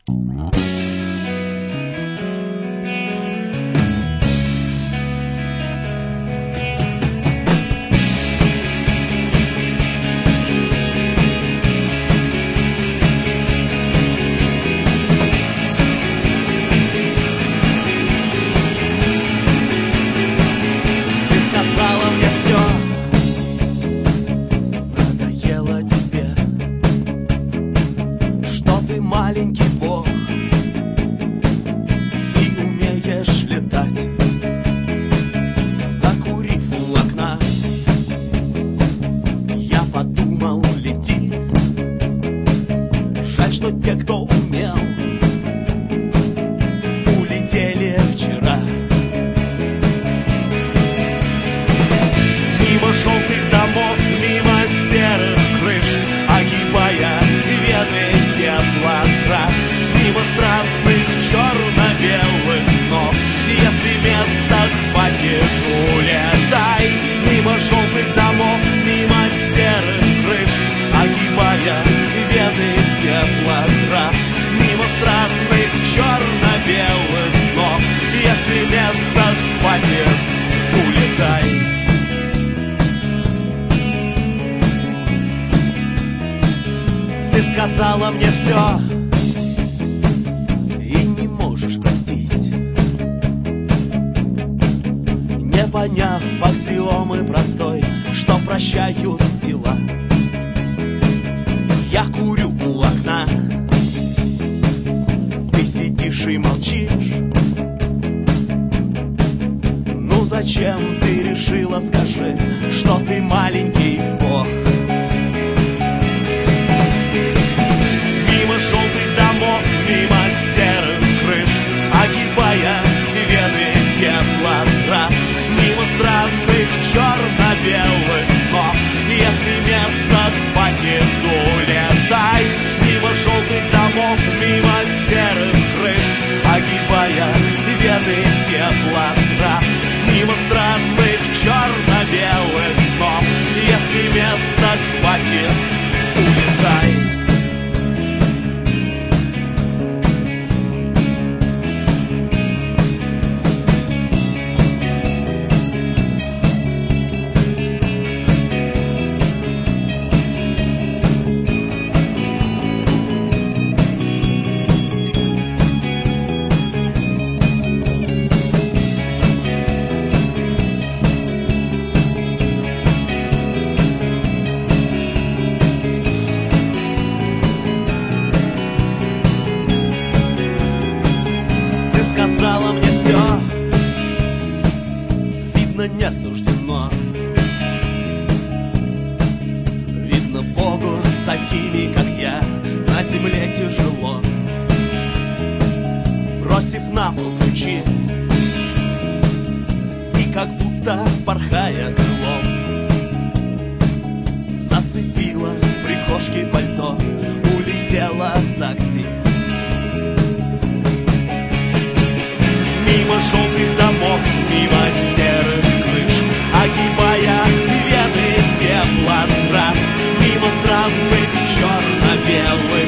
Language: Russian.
Маленький бог, и умеешь летать, закурив у окна. Я подумал, лети. Жаль, что те, кто умел, улетели вчера. Мимо желтых домов, мимо серых крыш, огибая вены теплотрасс, мимо странных черно-белых снов. Если место хватит, улетай. Мимо желтых домов, мимо серых крыш, огибая вены теплотрасс, мимо странных черно-белых снов. Если место хватит, улетай. Ты сказала мне все и не можешь простить, не поняв аксиомы простой, что прощают дела. Я курю у окна, ты сидишь и молчишь. Ну зачем ты решила, скажи, что ты маленький бог? Мимо желтых домов, мимо серых крыш, огибая вены теплотрасс, мимо странных черно-белых снов. Если места хватит, улетай. Мимо желтых домов, мимо серых крыш, огибая вены теплотрасс, мимо странных черно-белых снов. Если места хватит, улетай. Сказала мне все, видно, не суждено. Видно, Богу с такими, как я, на земле тяжело. Бросив на пол ключи и как будто порхая крылом, зацепила в прихожке пальто, улетела в такси. Мимо желтых домов, мимо серых крыш, огибая вены теплотрасс, мимо странных черно-белых